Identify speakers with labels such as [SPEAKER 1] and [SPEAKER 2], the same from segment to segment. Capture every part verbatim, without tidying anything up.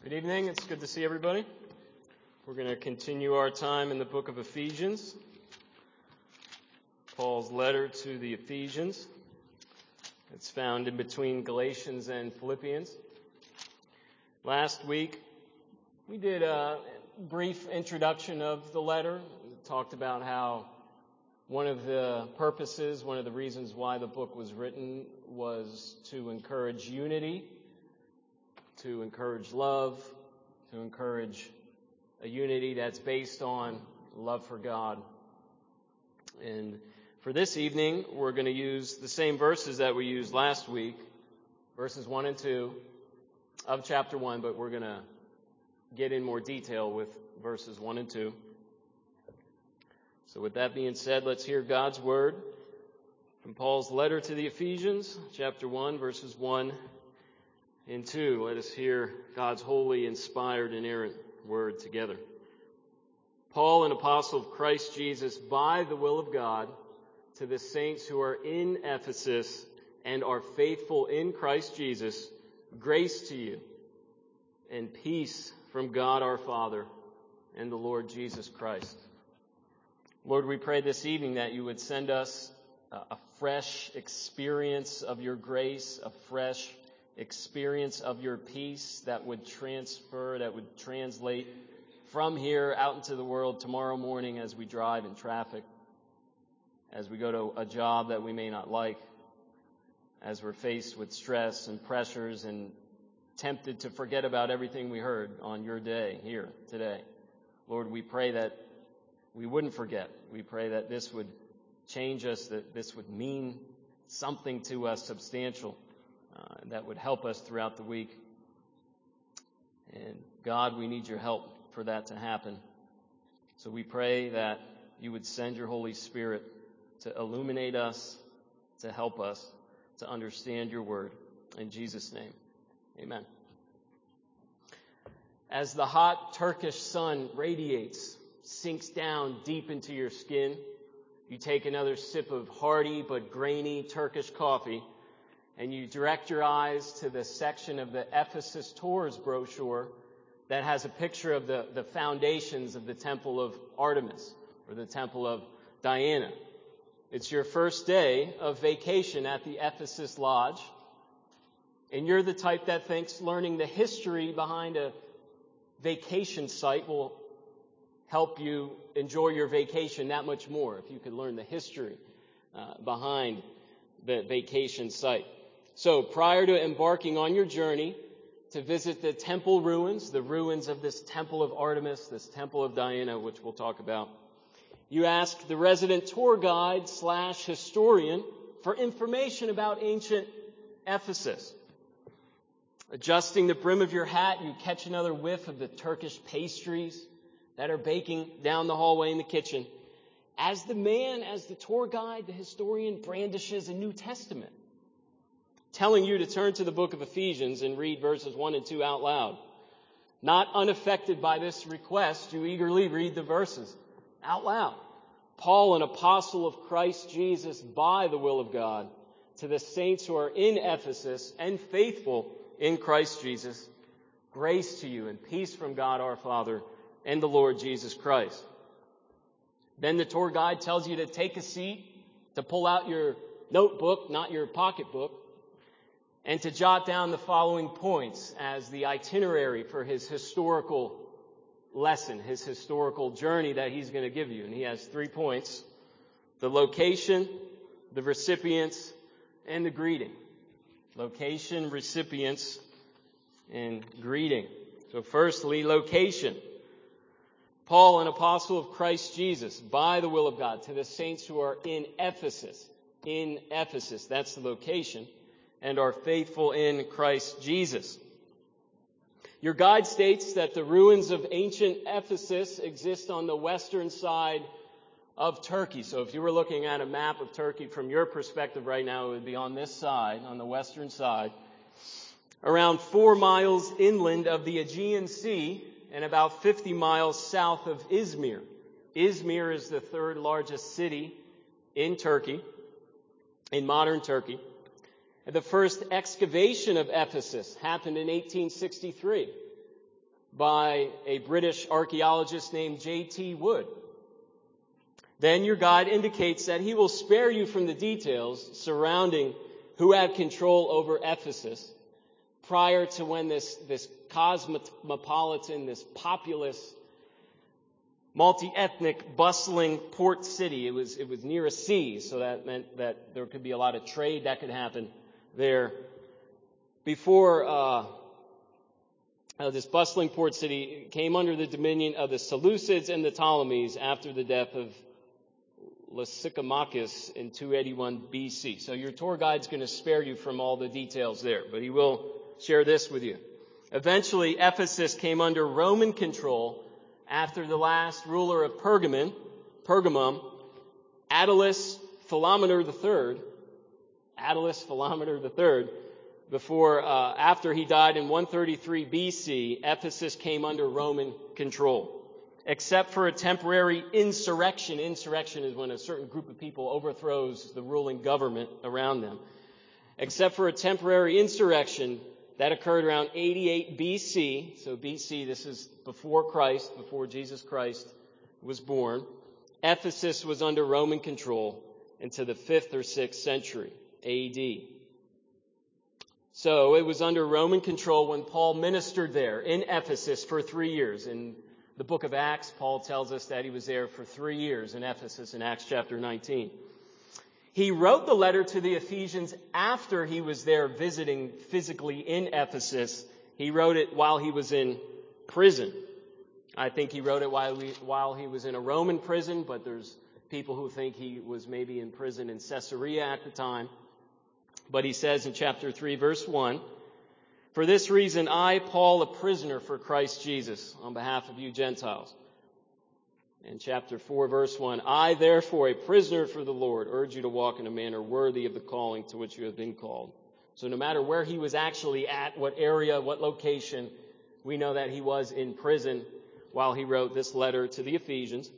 [SPEAKER 1] Good evening. It's good to see everybody. We're going to continue our time in the book of Ephesians. Paul's letter to the Ephesians. It's found in between Galatians and Philippians. Last week, we did a brief introduction of the letter. We talked about how one of the purposes, one of the reasons why the book was written was to encourage unity, to encourage love, to encourage a unity that's based on love for God. And for this evening, we're going to use the same verses that we used last week, verses one and two of chapter one, but we're going to get in more detail with verses one and two. So with that being said, let's hear God's word from Paul's letter to the Ephesians, chapter one, verses one and two. Let us hear God's holy, inspired, inerrant word together. Paul, an apostle of Christ Jesus, by the will of God, to the saints who are in Ephesus and are faithful in Christ Jesus, grace to you and peace from God our Father and the Lord Jesus Christ. Lord, we pray this evening that you would send us a fresh experience of your grace, a fresh experience of your peace that would transfer, that would translate from here out into the world tomorrow morning as we drive in traffic, as we go to a job that we may not like, as we're faced with stress and pressures and tempted to forget about everything we heard on your day here today. Lord, we pray that we wouldn't forget. We pray that this would change us, that this would mean something to us substantial. Uh, that would help us throughout the week. And God, we need your help for that to happen. So we pray that you would send your Holy Spirit to illuminate us, to help us to understand your word. In Jesus' name, amen. As the hot Turkish sun radiates, sinks down deep into your skin, you take another sip of hearty but grainy Turkish coffee, and you direct your eyes to the section of the Ephesus Tours brochure that has a picture of the, the foundations of the Temple of Artemis, or the Temple of Diana. It's your first day of vacation at the Ephesus Lodge, and you're the type that thinks learning the history behind a vacation site will help you enjoy your vacation that much more, if you could learn the history uh, behind the vacation site. So prior to embarking on your journey to visit the temple ruins, the ruins of this Temple of Artemis, this Temple of Diana, which we'll talk about, you ask the resident tour guide slash historian for information about ancient Ephesus. Adjusting the brim of your hat, you catch another whiff of the Turkish pastries that are baking down the hallway in the kitchen, as the man, as the tour guide, the historian, brandishes a New Testament, telling you to turn to the book of Ephesians and read verses one and two out loud. Not unaffected by this request, you eagerly read the verses out loud. Paul, an apostle of Christ Jesus, by the will of God, to the saints who are in Ephesus and faithful in Christ Jesus, grace to you and peace from God our Father and the Lord Jesus Christ. Then the tour guide tells you to take a seat, to pull out your notebook, not your pocketbook, and to jot down the following points as the itinerary for his historical lesson, his historical journey that he's going to give you. And he has three points: the location, the recipients, and the greeting. Location, recipients, and greeting. So firstly, location. Paul, an apostle of Christ Jesus, by the will of God, to the saints who are in Ephesus. In Ephesus, that's the location, and are faithful in Christ Jesus. Your guide states that the ruins of ancient Ephesus exist on the western side of Turkey. So if you were looking at a map of Turkey from your perspective right now, it would be on this side, on the western side, around four miles inland of the Aegean Sea, and about fifty miles south of Izmir. Izmir is the third largest city in Turkey, in modern Turkey. The first excavation of Ephesus happened in eighteen sixty-three. by a British archaeologist named J T Wood. Then your guide indicates that he will spare you from the details surrounding who had control over Ephesus prior to when this, this cosmopolitan, this populous, multi-ethnic, bustling port city. It was, it was near a sea, so that meant that there could be a lot of trade that could happen there. Before uh, uh, this bustling port city came under the dominion of the Seleucids and the Ptolemies after the death of Lysimachus in two eighty-one B C. So your tour guide's going to spare you from all the details there, but he will share this with you. Eventually, Ephesus came under Roman control after the last ruler of Pergamon, Pergamum, Attalus Philometor the Third, Attalus Philometor the Third, before, uh, after he died in one thirty-three B C, Ephesus came under Roman control. Except for a temporary insurrection. Insurrection is when a certain group of people overthrows the ruling government around them. Except for a temporary insurrection that occurred around eighty-eight B C. So B C, this is before Christ, before Jesus Christ was born. Ephesus was under Roman control into the fifth or sixth century A D. So it was under Roman control when Paul ministered there in Ephesus for three years. In the book of Acts, Paul tells us that he was there for three years in Ephesus in Acts chapter nineteen. He wrote the letter to the Ephesians after he was there visiting physically in Ephesus. He wrote it while he was in prison. I think he wrote it while, we, while he was in a Roman prison, but there's people who think he was maybe in prison in Caesarea at the time. But he says in chapter three, verse one, "For this reason, I, Paul, a prisoner for Christ Jesus, on behalf of you Gentiles." In chapter four, verse one, "I, therefore, a prisoner for the Lord, urge you to walk in a manner worthy of the calling to which you have been called." So no matter where he was actually at, what area, what location, we know that he was in prison while he wrote this letter to the Ephesians.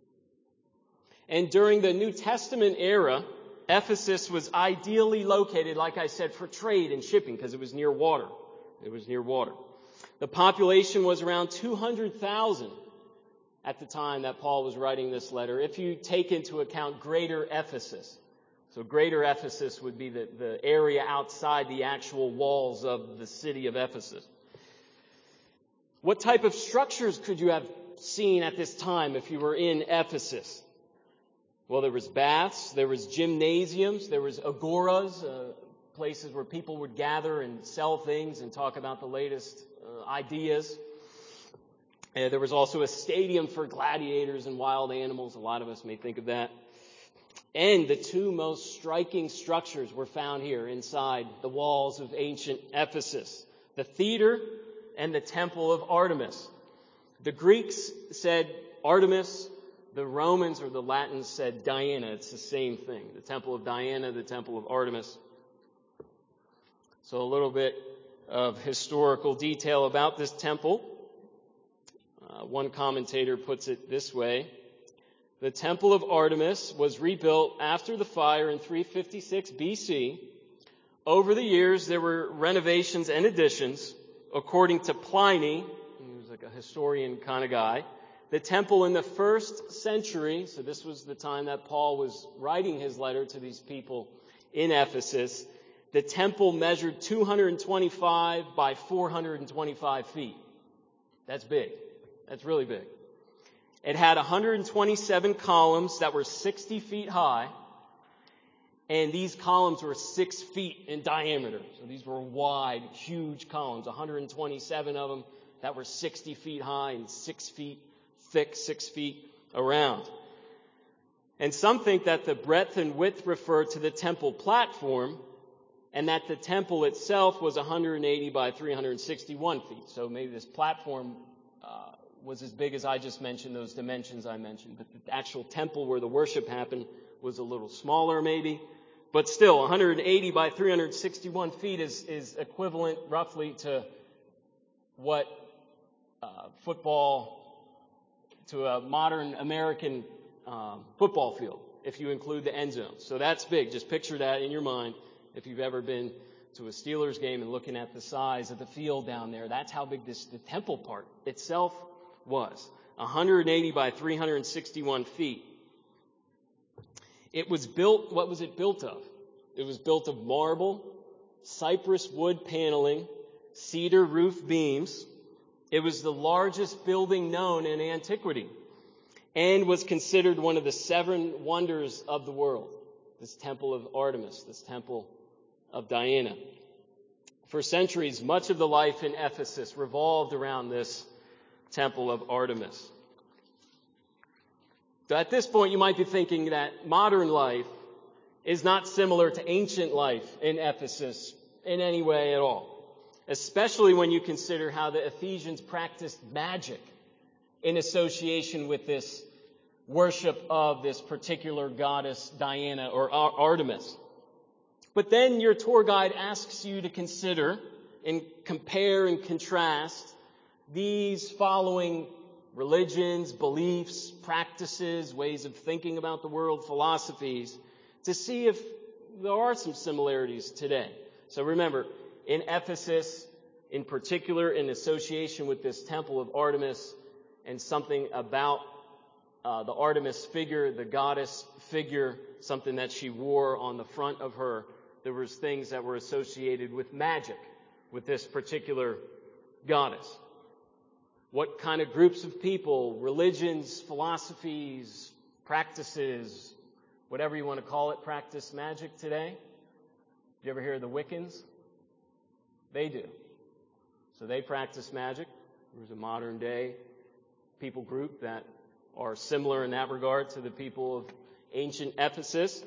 [SPEAKER 1] And during the New Testament era, Ephesus was ideally located, like I said, for trade and shipping because it was near water. It was near water. The population was around two hundred thousand at the time that Paul was writing this letter, if you take into account Greater Ephesus. So Greater Ephesus would be the, the area outside the actual walls of the city of Ephesus. What type of structures could you have seen at this time if you were in Ephesus? Well, there was baths, there was gymnasiums, there was agoras, uh, places where people would gather and sell things and talk about the latest uh, ideas. Uh, there was also a stadium for gladiators and wild animals. A lot of us may think of that. And the two most striking structures were found here inside the walls of ancient Ephesus: the theater and the temple of Artemis. The Greeks said Artemis. The Romans or the Latins said Diana. It's the same thing. The temple of Diana, the temple of Artemis. So a little bit of historical detail about this temple. Uh, one commentator puts it this way: the temple of Artemis was rebuilt after the fire in three fifty-six B C. Over the years, there were renovations and additions. According to Pliny, he was like a historian kind of guy, the temple in the first century, so this was the time that Paul was writing his letter to these people in Ephesus, the temple measured two hundred twenty-five by four hundred twenty-five feet. That's big. That's really big. It had one hundred twenty-seven columns that were sixty feet high, and these columns were six feet in diameter. So these were wide, huge columns, one hundred twenty-seven of them that were sixty feet high and six feet thick, six feet around. And some think that the breadth and width refer to the temple platform, and that the temple itself was one hundred eighty by three hundred sixty-one feet. So maybe this platform uh, was as big as I just mentioned, those dimensions I mentioned. But the actual temple where the worship happened was a little smaller maybe. But still, one hundred eighty by three hundred sixty-one feet is, is equivalent roughly to what uh, football, to a modern American um, football field, if you include the end zones. So that's big. Just picture that in your mind if you've ever been to a Steelers game and looking at the size of the field down there. That's how big this the temple part itself was. one hundred eighty by three hundred sixty-one feet. It was built, what was it built of? It was built of marble, cypress wood paneling, cedar roof beams. It was the largest building known in antiquity and was considered one of the seven wonders of the world. This temple of Artemis, this temple of Diana. For centuries, much of the life in Ephesus revolved around this temple of Artemis. So at this point, you might be thinking that modern life is not similar to ancient life in Ephesus in any way at all, especially when you consider how the Ephesians practiced magic in association with this worship of this particular goddess Diana or Artemis. But then your tour guide asks you to consider and compare and contrast these following religions, beliefs, practices, ways of thinking about the world, philosophies, to see if there are some similarities today. So remember, in Ephesus, in particular, in association with this temple of Artemis and something about uh, the Artemis figure, the goddess figure, something that she wore on the front of her, there was things that were associated with magic, with this particular goddess. What kind of groups of people, religions, philosophies, practices, whatever you want to call it, practice magic today? Did you ever hear of the Wiccans? They do. So they practice magic. There's a modern day people group that are similar in that regard to the people of ancient Ephesus.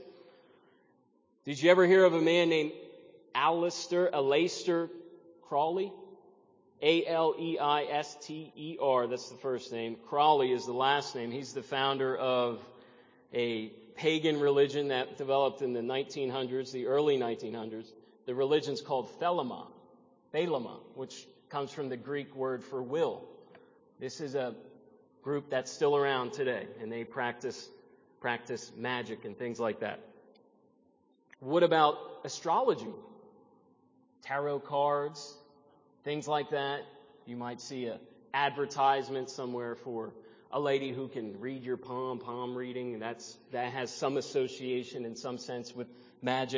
[SPEAKER 1] Did you ever hear of a man named Aleister, Aleister Crowley? A L E I S T E R, that's the first name. Crowley is the last name. He's the founder of a pagan religion that developed in the nineteen hundreds, the early nineteen hundreds. The religion's called Thelema, Thelema, which comes from the Greek word for will. This is a group that's still around today, and they practice practice magic and things like that. What about astrology? Tarot cards, things like that. You might see an advertisement somewhere for a lady who can read your palm, palm reading. And that's that has some association in some sense with magic.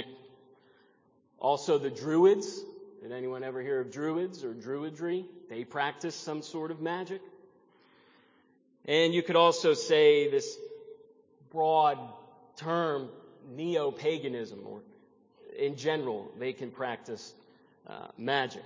[SPEAKER 1] Also the Druids. Did anyone ever hear of Druids or Druidry? They practice some sort of magic. And you could also say this broad term, neo-paganism, or in general, they can practice uh, magic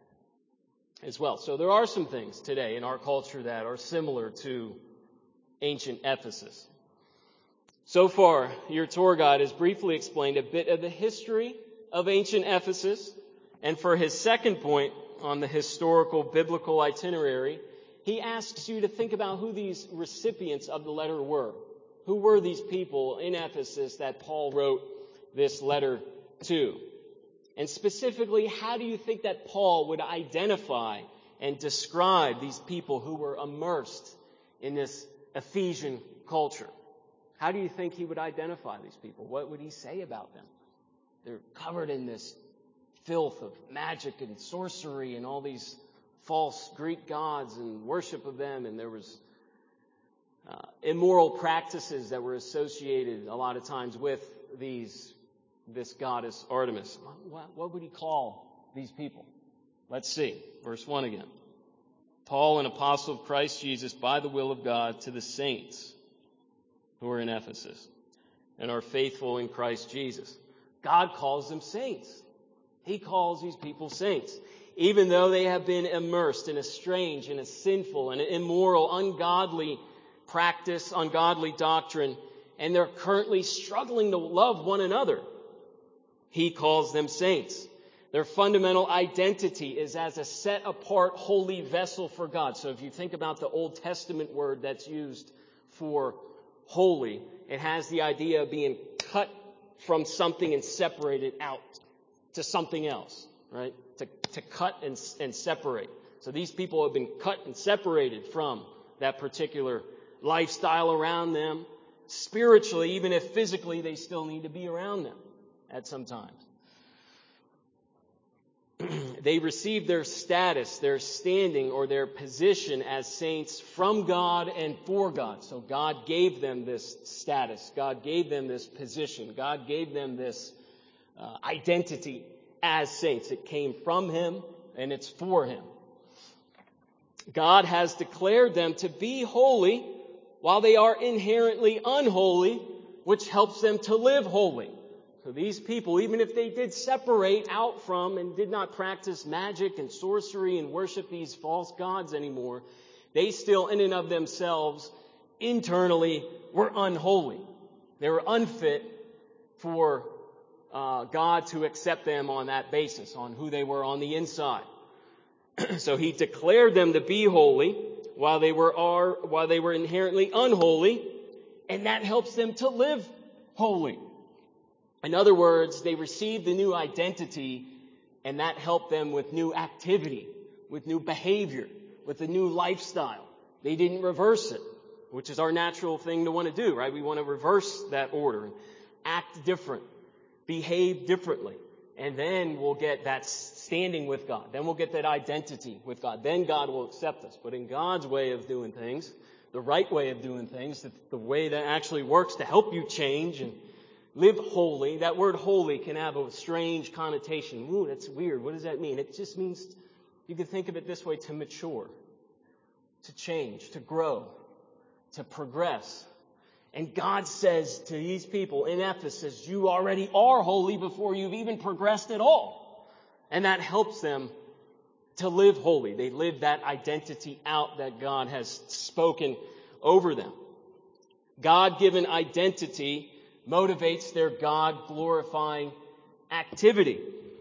[SPEAKER 1] as well. So there are some things today in our culture that are similar to ancient Ephesus. So far, your tour guide has briefly explained a bit of the history of ancient Ephesus. And for his second point on the historical biblical itinerary, he asks you to think about who these recipients of the letter were. Who were these people in Ephesus that Paul wrote this letter to? And specifically, how do you think that Paul would identify and describe these people who were immersed in this Ephesian culture? How do you think he would identify these people? What would he say about them? They're covered in this filth of magic and sorcery and all these false Greek gods and worship of them, and there was uh, immoral practices that were associated a lot of times with these this goddess Artemis. What, what would he call these people? Let's see. Verse one again. Paul, an apostle of Christ Jesus, by the will of God, to the saints who are in Ephesus and are faithful in Christ Jesus. God calls them saints. He calls these people saints. Even though they have been immersed in a strange and a sinful and an immoral, ungodly practice, ungodly doctrine, and they're currently struggling to love one another, he calls them saints. Their fundamental identity is as a set-apart holy vessel for God. So if you think about the Old Testament word that's used for holy, it has the idea of being cut from something and separated out to something else, right? To, to cut and, and separate. So these people have been cut and separated from that particular lifestyle around them. Spiritually, even if physically they still need to be around them at some times. they received their status, their standing, or their position as saints from God and for God. So God gave them this status. God gave them this position. God gave them this uh, identity as saints. It came from Him and it's for Him. God has declared them to be holy while they are inherently unholy, which helps them to live holy. So these people, even if they did separate out from and did not practice magic and sorcery and worship these false gods anymore, they still in and of themselves internally were unholy. They were unfit for uh, God to accept them on that basis, on who they were on the inside. So He declared them to be holy while they were are while they were inherently unholy, and that helps them to live holy. In other words, they received a new identity, and that helped them with new activity, with new behavior, with a new lifestyle. They didn't reverse it, which is our natural thing to want to do, right? We want to reverse that order, act different, behave differently. And then we'll get that standing with God. Then we'll get that identity with God. Then God will accept us. But in God's way of doing things, the right way of doing things, the way that actually works to help you change and live holy. That word holy can have a strange connotation. Ooh, that's weird. What does that mean? It just means, you can think of it this way, to mature, to change, to grow, to progress. And God says to these people in Ephesus, you already are holy before you've even progressed at all. And that helps them to live holy. They live that identity out that God has spoken over them. God-given identity motivates their God-glorifying activity.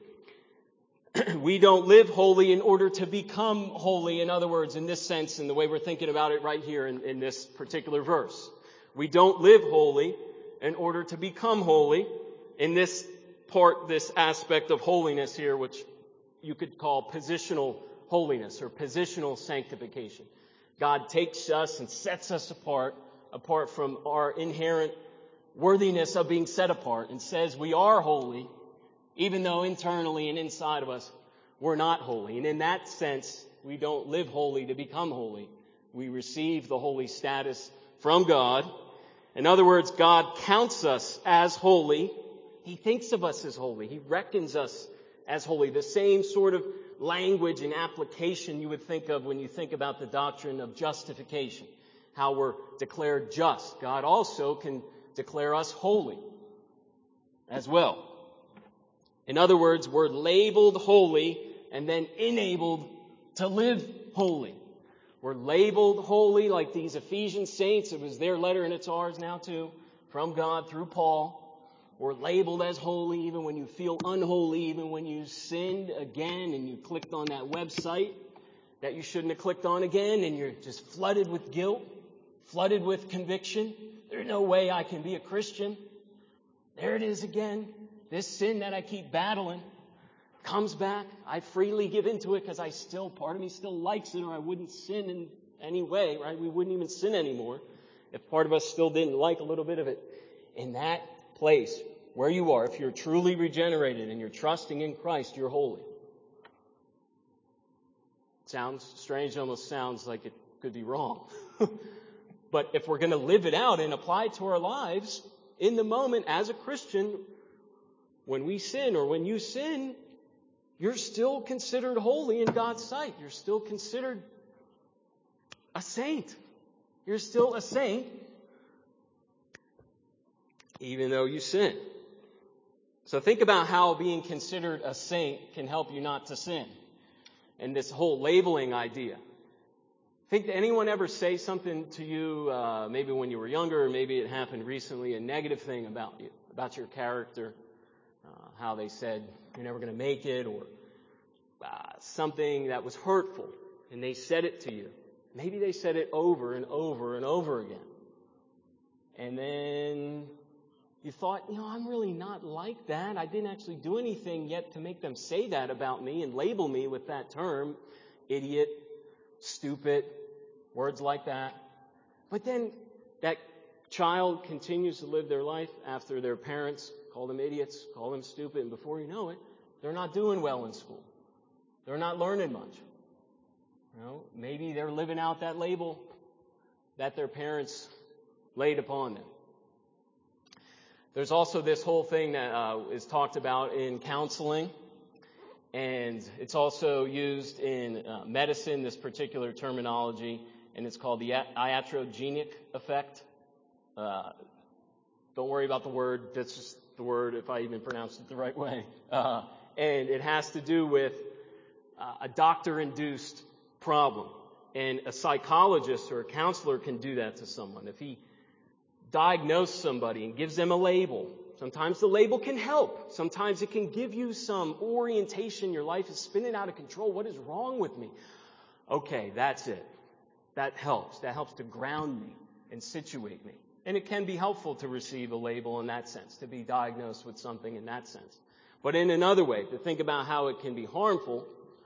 [SPEAKER 1] We don't live holy in order to become holy, in other words, in this sense, in the way we're thinking about it right here in, in this particular verse. We don't live holy in order to become holy in this part, this aspect of holiness here, which you could call positional holiness or positional sanctification. God takes us and sets us apart, apart from our inherent worthiness of being set apart, and says we are holy, even though internally and inside of us we're not holy. And in that sense, we don't live holy to become holy. We receive the holy status from God. In other words, God counts us as holy. He thinks of us as holy. He reckons us as holy. The same sort of language and application you would think of when you think about the doctrine of justification, how we're declared just. God also can declare us holy as well. In other words, we're labeled holy and then enabled to live holy. We're labeled holy like these Ephesian saints. It was their letter and it's ours now too, from God through Paul. We're labeled as holy even when you feel unholy, even when you sinned again and you clicked on that website that you shouldn't have clicked on again, and you're just flooded with guilt, flooded with conviction. There's no way I can be a Christian. There it is again. This sin that I keep battling comes back. I freely give into it because I still, part of me still likes it, or I wouldn't sin in any way, right? We wouldn't even sin anymore if part of us still didn't like a little bit of it. In that place where you are, if you're truly regenerated and you're trusting in Christ, you're holy. Sounds strange, almost sounds like it could be wrong. But if we're going to live it out and apply it to our lives, in the moment as a Christian, when we sin or when you sin, you're still considered holy in God's sight. You're still considered a saint. You're still a saint, even though you sin. So think about how being considered a saint can help you not to sin. And this whole labeling idea. Think, did anyone ever say something to you, uh, maybe when you were younger, or maybe it happened recently, a negative thing about you, about your character, uh, how they said you're never going to make it, or uh, something that was hurtful, and they said it to you. Maybe they said it over and over and over again. And then you thought, you know, I'm really not like that. I didn't actually do anything yet to make them say that about me and label me with that term, idiot, stupid, words like that. But then that child continues to live their life after their parents call them idiots, call them stupid, and before you know it, they're not doing well in school. They're not learning much. You know, maybe they're living out that label that their parents laid upon them. There's also this whole thing that uh, is talked about in counseling, and it's also used in uh, medicine, this particular terminology, and it's called the iatrogenic effect. Uh, don't worry about the word. That's just the word, if I even pronounced it the right way. Uh, and it has to do with uh, a doctor-induced problem. And a psychologist or a counselor can do that to someone. If he diagnoses somebody and gives them a label, sometimes the label can help. Sometimes it can give you some orientation. Your life is spinning out of control. What is wrong with me? Okay, that's it. That helps. That helps to ground me and situate me. And it can be helpful to receive a label in that sense, to be diagnosed with something in that sense. But in another way, to think about how it can be harmful,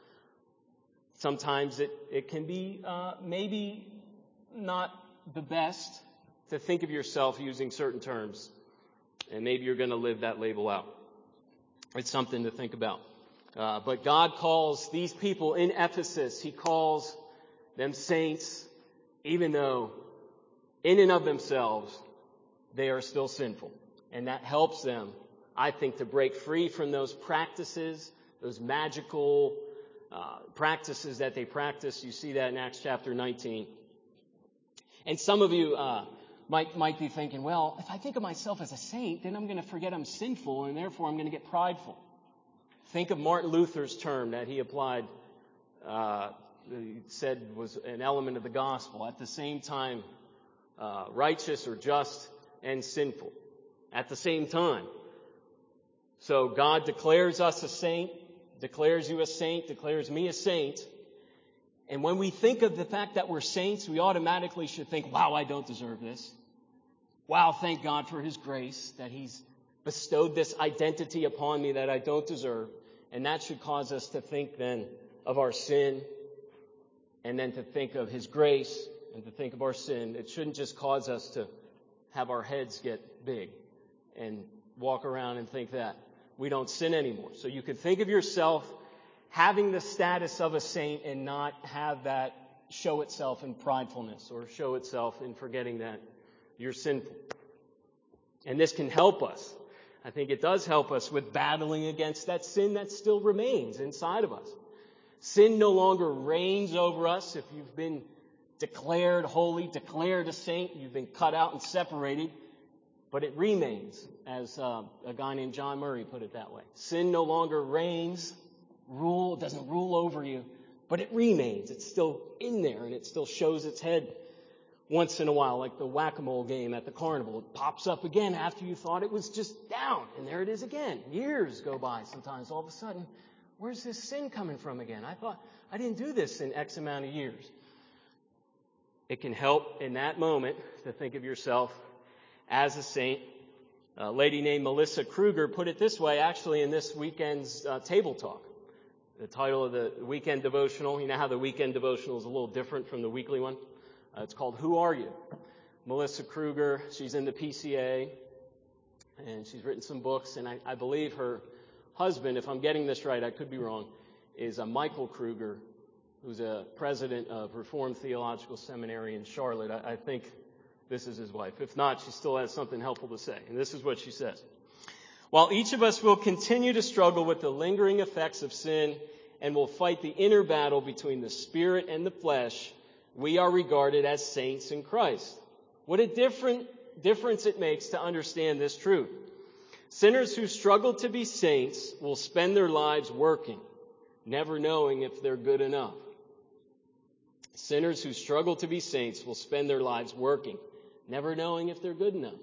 [SPEAKER 1] sometimes it, it can be uh, maybe not the best to think of yourself using certain terms. And maybe you're going to live that label out. It's something to think about. Uh, but God calls these people in Ephesus, He calls them saints, even though in and of themselves they are still sinful. And that helps them, I think, to break free from those practices, those magical uh, practices that they practice. You see that in Acts chapter nineteen. And some of you uh, might might be thinking, well, if I think of myself as a saint, then I'm going to forget I'm sinful, and therefore I'm going to get prideful. Think of Martin Luther's term that he applied, uh, he said was an element of the gospel. At the same time, uh, righteous or just and sinful. At the same time. So God declares us a saint, declares you a saint, declares me a saint. And when we think of the fact that we're saints, we automatically should think, wow, I don't deserve this. Wow, thank God for His grace, that He's bestowed this identity upon me that I don't deserve. And that should cause us to think then of our sin, and then to think of His grace, and to think of our sin. It shouldn't just cause us to have our heads get big and walk around and think that we don't sin anymore. So you can think of yourself having the status of a saint and not have that show itself in pridefulness or show itself in forgetting that you're sinful. And this can help us. I think it does help us with battling against that sin that still remains inside of us. Sin no longer reigns over us. If you've been declared holy, declared a saint, you've been cut out and separated, but it remains, as uh, a guy named John Murray put it that way. Sin no longer reigns, rule, doesn't rule over you, but it remains. It's still in there, and it still shows its head once in a while, like the whack-a-mole game at the carnival. It pops up again after you thought it was just down, and there it is again. Years go by sometimes. All of a sudden, where's this sin coming from again? I thought I didn't do this in X amount of years. It can help in that moment to think of yourself as a saint. A lady named Melissa Kruger put it this way, actually, in this weekend's uh, table talk. The title of the weekend devotional, you know how the weekend devotional is a little different from the weekly one? Uh, it's called Who Are You? Melissa Kruger, she's in the P C A, and she's written some books, and I, I believe her husband, if I'm getting this right, I could be wrong, is a Michael Kruger, who's a president of Reformed Theological Seminary in Charlotte. I, I think this is his wife. If not, she still has something helpful to say. And this is what she says. While each of us will continue to struggle with the lingering effects of sin and will fight the inner battle between the spirit and the flesh, we are regarded as saints in Christ. What a different difference it makes to understand this truth. Sinners who struggle to be saints will spend their lives working, never knowing if they're good enough. Sinners who struggle to be saints will spend their lives working, never knowing if they're good enough.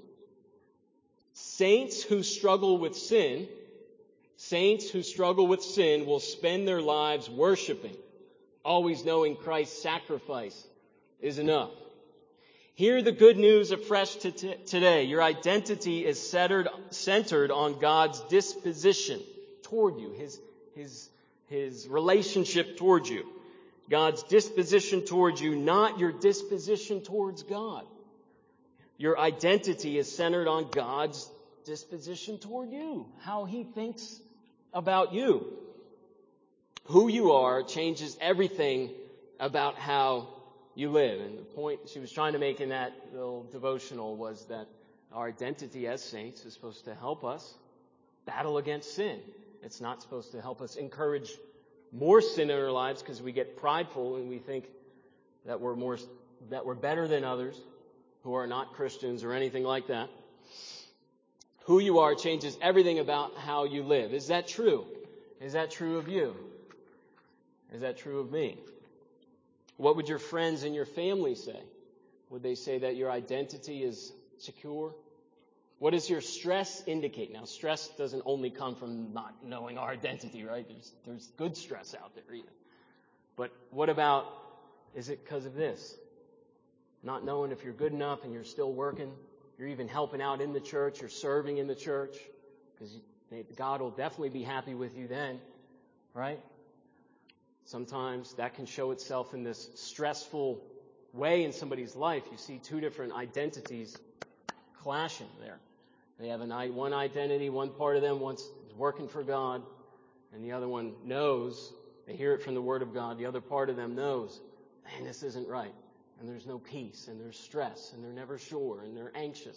[SPEAKER 1] Saints who struggle with sin, saints who struggle with sin will spend their lives worshiping, always knowing Christ's sacrifice is enough. Hear the good news afresh to t- today. Your identity is centered, centered on God's disposition toward you, His, His, His relationship toward you. God's disposition towards you, not your disposition towards God. Your identity is centered on God's disposition toward you, how He thinks about you. Who you are changes everything about how you live. And the point she was trying to make in that little devotional was that our identity as saints is supposed to help us battle against sin. It's not supposed to help us encourage more sin in our lives because we get prideful and we think that we're more that we're better than others who are not Christians or anything like that. Who you are changes everything about how you live. Is that true? Is that true of you? Is that true of me? What would your friends and your family say? Would they say that your identity is secure? What does your stress indicate? Now, stress doesn't only come from not knowing our identity, right? There's, there's good stress out there even. But what about, is it because of this? Not knowing if you're good enough and you're still working. You're even helping out in the church. You're serving in the church. Because God will definitely be happy with you then, right? Sometimes that can show itself in this stressful way in somebody's life. You see two different identities clashing there. They have an, one identity, one part of them wants is working for God, and the other one knows, they hear it from the Word of God, the other part of them knows, man, this isn't right. And there's no peace, and there's stress, and they're never sure, and they're anxious.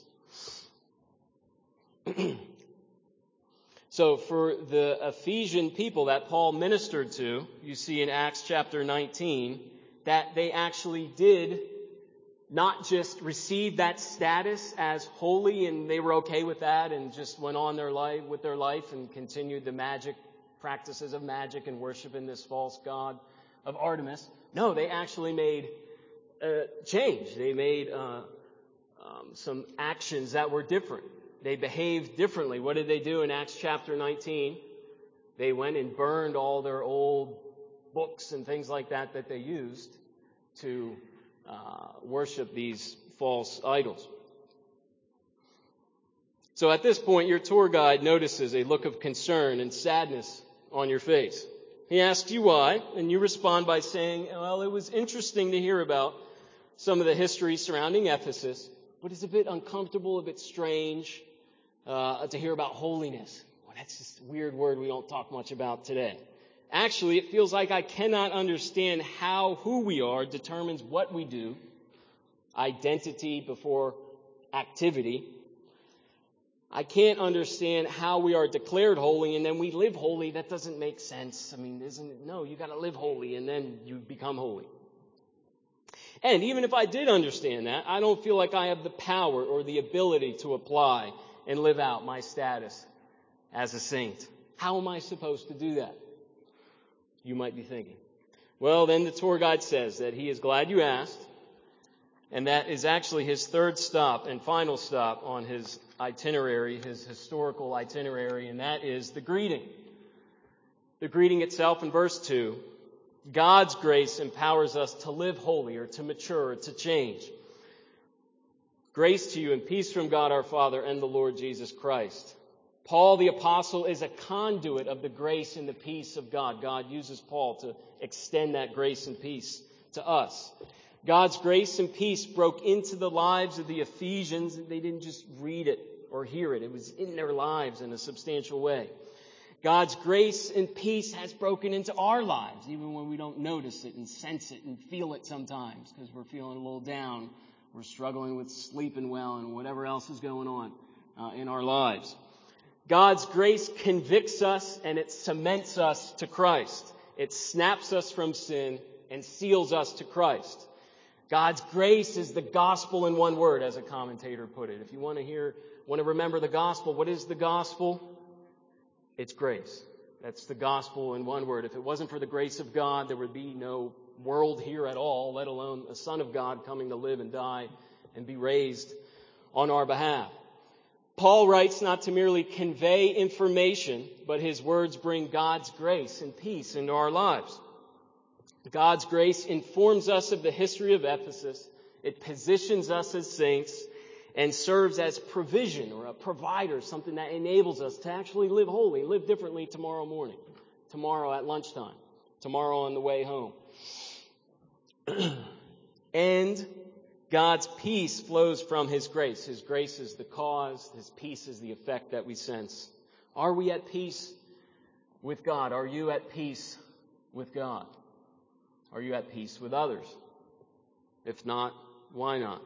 [SPEAKER 1] So for the Ephesian people that Paul ministered to, you see in Acts chapter nineteen, that they actually did not just receive that status as holy and they were okay with that and just went on their life with their life and continued the magic practices of magic and worshiping this false god of Artemis. No, they actually made a change. They made uh, um, some actions that were different. They behaved differently. What did they do in Acts chapter nineteen? They went and burned all their old books and things like that that they used to uh, worship these false idols. So at this point, your tour guide notices a look of concern and sadness on your face. He asks you why, and you respond by saying, well, it was interesting to hear about some of the history surrounding Ephesus, but it's a bit uncomfortable, a bit strange uh, to hear about holiness. Well, that's just a weird word we don't talk much about today. Actually, it feels like I cannot understand how who we are determines what we do. Identity before activity. I can't understand how we are declared holy and then we live holy. That doesn't make sense. I mean, isn't it? No, you got to live holy and then you become holy. And even if I did understand that, I don't feel like I have the power or the ability to apply and live out my status as a saint. How am I supposed to do that? You might be thinking. Well, then the tour guide says that he is glad you asked, and that is actually his third stop and final stop on his itinerary, his historical itinerary, and that is the greeting. The greeting itself in verse two, God's grace empowers us to live holy or to mature or to change. Grace to you and peace from God our Father and the Lord Jesus Christ. Paul the apostle is a conduit of the grace and the peace of God. God uses Paul to extend that grace and peace to us. God's grace and peace broke into the lives of the Ephesians. They didn't just read it or hear it. It was in their lives in a substantial way. God's grace and peace has broken into our lives, even when we don't notice it and sense it and feel it sometimes because we're feeling a little down. We're struggling with sleeping well and whatever else is going on uh, in our lives. God's grace convicts us and it cements us to Christ. It snaps us from sin and seals us to Christ. God's grace is the gospel in one word, as a commentator put it. If you want to hear, want to remember the gospel, what is the gospel? It's grace. That's the gospel in one word. If it wasn't for the grace of God, there would be no world here at all, let alone a Son of God coming to live and die and be raised on our behalf. Paul writes not to merely convey information, but his words bring God's grace and peace into our lives. God's grace informs us of the history of Ephesus. It positions us as saints and serves as provision or a provider, something that enables us to actually live holy, live differently tomorrow morning, tomorrow at lunchtime, tomorrow on the way home. And God's peace flows from His grace. His grace is the cause. His peace is the effect that we sense. Are we at peace with God? Are you at peace with God? Are you at peace with others? If not, why not?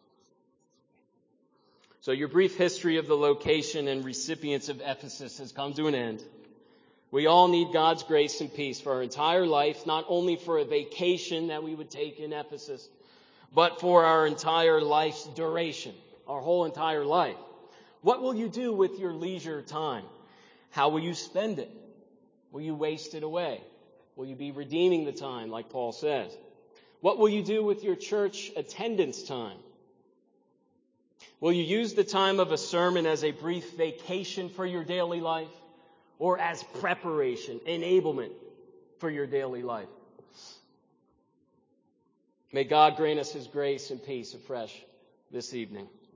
[SPEAKER 1] So your brief history of the location and recipients of Ephesus has come to an end. We all need God's grace and peace for our entire life, not only for a vacation that we would take in Ephesus, but for our entire life's duration, our whole entire life. What will you do with your leisure time? How will you spend it? Will you waste it away? Will you be redeeming the time, like Paul says? What will you do with your church attendance time? Will you use the time of a sermon as a brief vacation for your daily life, or as preparation, enablement for your daily life? May God grant us His grace and peace afresh this evening.